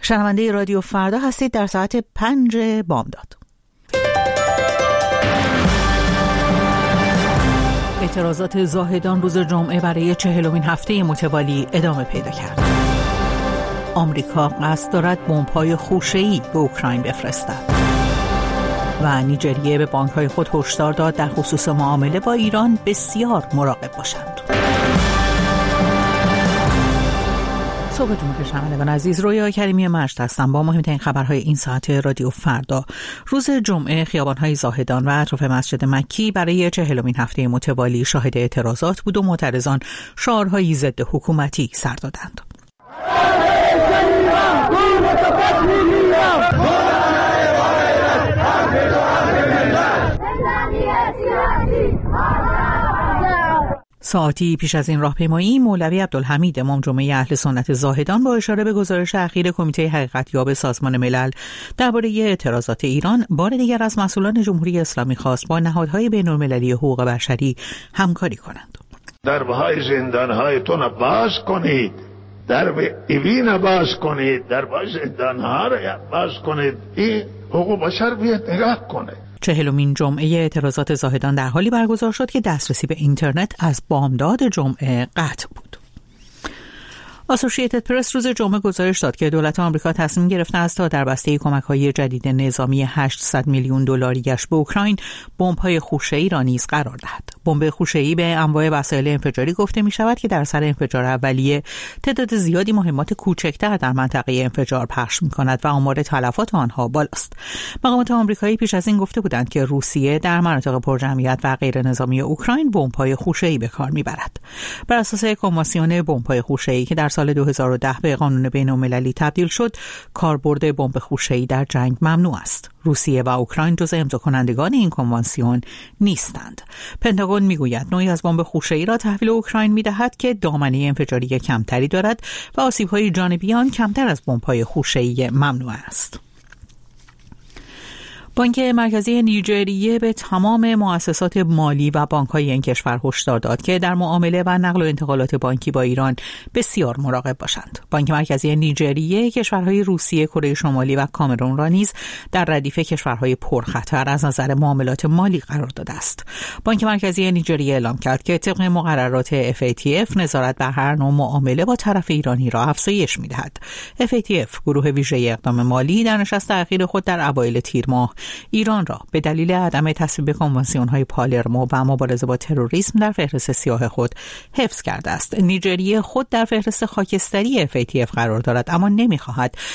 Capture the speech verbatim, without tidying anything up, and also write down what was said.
شنونده رادیو فردا هستید در ساعت پنج بامداد. اعتراضات زاهدان روز جمعه برای چهلمین هفته متوالی ادامه پیدا کرد. آمریکا قصد دارد بمب‌های خوشه‌ای به اوکراین بفرستد و نیجریه به بانک‌های خود هشدار داد در خصوص معامله با ایران بسیار مراقب باشند. صبحتون بخیر شنوندگان عزیز، رویا کریمی مجد هستم با مهمترین خبرهای این ساعت رادیو فردا. روز جمعه خیابان‌های زاهدان و اطراف مسجد مکی برای چهلمین هفته متوالی شاهد اعتراضات بود و معترضان شعارهایی ضد حکومتی سر دادند. ساعتی پیش از این راهپیمایی مولوی عبدالحمید امام جمعه اهل سنت زاهدان با اشاره به گزارش اخیر کمیته حقیقتیاب سازمان ملل درباره اعتراضات ایران بار دیگر از مسئولان جمهوری اسلامی خواست با نهادهای بین‌المللی حقوق بشری همکاری کنند. درهای زندانهایتون باز کنید، درب ایوین باز کنید، درهای زندانها را باز کنید، این حقوق بشر بیاد نگاه کنه. چهلمین جمعه اعتراضات زاهدان در حالی برگزار شد که دسترسی به اینترنت از بامداد جمعه قطع بود. اسوسییتد پرس روز جمعه گزارش داد که دولت آمریکا تصمیم گرفته است تا در بسته کمک‌های جدید نظامی هشتصد میلیون دلاری به اوکراین بمب‌های خوشه‌ای را نیز قرار دهد. بمب خوشه‌ای به انواع وسایل انفجاری گفته می‌شود که در سر انفجار اولیه تعداد زیادی مهمات کوچکتر در منطقه انفجار پخش می‌کند و آمار تلفات آنها بالاست. مقامات آمریکایی پیش از این گفته بودند که روسیه در مناطق پرجمعیت و غیر نظامی اوکراین بمب‌های خوشه‌ای به کار می‌برد. بر اساس کنوانسیون بمب‌های خوشه‌ای که در سال دو هزار و ده به قانون بین‌المللی تبدیل شد، کاربرد بمب خوشه‌ای در جنگ ممنوع است. روسیه و اوکراین جزو امضاکنندگان این کنوانسیون نیستند. پنتاگون میگوید نوعی از بمب خوشه‌ای را تحویل اوکراین می‌دهد که دامنه انفجاری کمتری دارد و آسیب‌های جانبی آن کمتر از بمب‌های خوشه‌ای ممنوع است. بانک مرکزی نیجریه به تمام مؤسسات مالی و بانک‌های این کشور هشدار داد که در معامله و نقل و انتقالات بانکی با ایران بسیار مراقب باشند. بانک مرکزی نیجریه کشورهای روسیه، کره شمالی و کامرون را نیز در ردیف کشورهای پرخطر از نظر معاملات مالی قرار داده است. بانک مرکزی نیجریه اعلام کرد که طبق مقررات اف ای تی اف نظارت بر هر نوع معامله با طرف ایرانی را افزایش می‌دهد. اف ای تی اف گروه ویژه اقدام مالی در نشست اخیر خود در اوایل تیر ماه ایران را به دلیل عدم تصویب کنوانسیون‌های پالرمو و مبارزه با تروریسم در فهرست سیاه خود حفظ کرده است. نیجریه خود در فهرست خاکستری اف ای تی اف قرار دارد اما نمی‌خواهد